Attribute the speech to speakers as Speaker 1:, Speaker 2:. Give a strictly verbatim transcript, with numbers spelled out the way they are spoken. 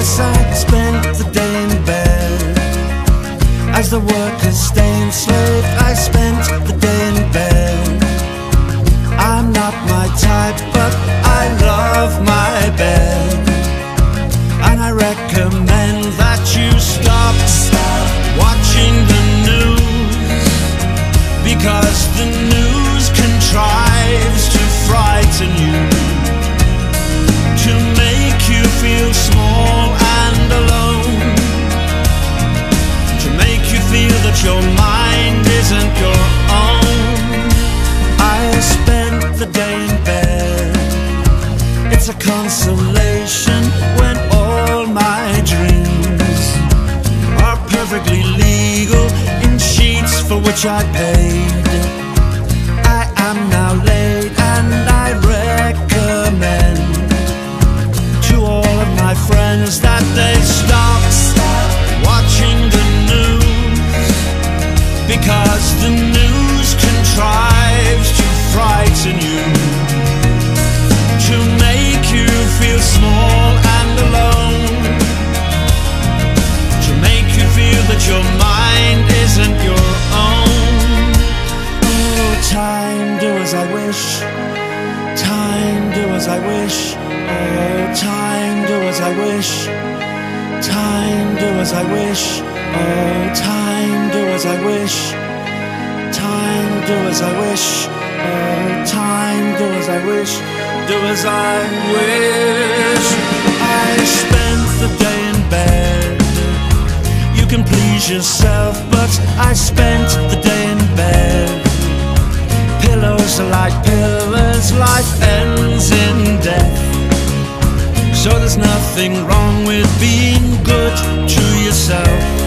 Speaker 1: Yes, I spent the day in bed. As the workers stay enslaved, I spent the day in bed. I'm not my type, but I love my bed. And I recommend that you stop, stop watching the news, because the news contrives to frighten you, to make you feel small and alone, to make you feel that your mind isn't your own. I spent the day in bed. It's a consolation when all my dreams are perfectly legal in sheets for which I paid. I am now late, and I recommend to all of my friends that they stop, stop watching the news, because the news contrives to frighten you, to make you feel small and alone, to make you feel that your mind isn't your own. Oh, time, do as I wish. Time, do as I wish. Oh, time, do as I wish. Time, do as I wish. Oh, time, do as I wish. Time, do as I wish. Oh, time, do as I wish. Do as I wish. I spent the day in bed. You can please yourself, but I spent the day in bed. Pillows are like pillars, life ends in death. So there's nothing wrong with being good to yourself.